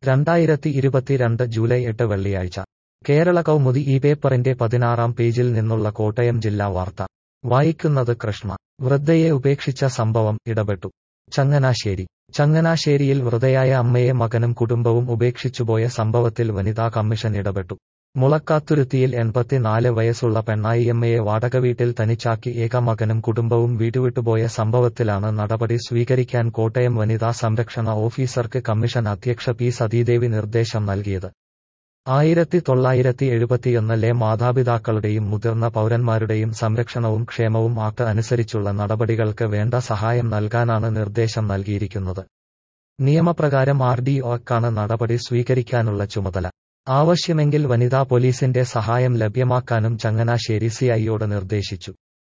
2022 July 8 വെള്ളിയാഴ്ച കേരള കൗമുദി ഈ പേപ്പറിന്റെ 16-ാം പേജിൽ നിന്നുള്ള കോട്ടയം ജില്ലാ വാർത്ത വായിക്കുന്നത് കൃഷ്ണ. വൃദ്ധയെ ഉപേക്ഷിച്ച സംഭവം ഇടപെട്ടു. ചങ്ങനാശ്ശേരിയിൽ വൃദ്ധയായ അമ്മയെ മകനും കുടുംബവും ഉപേക്ഷിച്ചുപോയ സംഭവത്തിൽ വനിതാ കമ്മീഷൻ ഇടപെട്ടു. മുളക്കാത്തുരുത്തിയിൽ 84 വയസ്സുള്ള പെണ്ണായിയമ്മയെ വാടകവീട്ടിൽ തനിച്ചാക്കി ഏക മകനും കുടുംബവും വീടുവിട്ടുപോയ സംഭവത്തിലാണ് നടപടി സ്വീകരിക്കാൻ കോട്ടയം വനിതാ സംരക്ഷണ ഓഫീസർക്ക് കമ്മീഷൻ അധ്യക്ഷ പി സതീദേവി നിർദ്ദേശം നൽകിയത്. 1971 മാതാപിതാക്കളുടെയും മുതിർന്ന പൗരന്മാരുടെയും സംരക്ഷണവും ക്ഷേമവും ആക്ട് അനുസരിച്ചുള്ള നടപടികൾക്ക് വേണ്ട സഹായം നൽകാനാണ് നിർദ്ദേശം നൽകിയിരിക്കുന്നത്. നിയമപ്രകാരം RDOക്കാണ് നടപടി സ്വീകരിക്കാനുള്ള ചുമതല. ആവശ്യമെങ്കിൽ വനിതാ പോലീസിന്റെ സഹായം ലഭ്യമാക്കാനും ചങ്ങനാശ്ശേരി CIയോട് നിർദ്ദേശിച്ചു.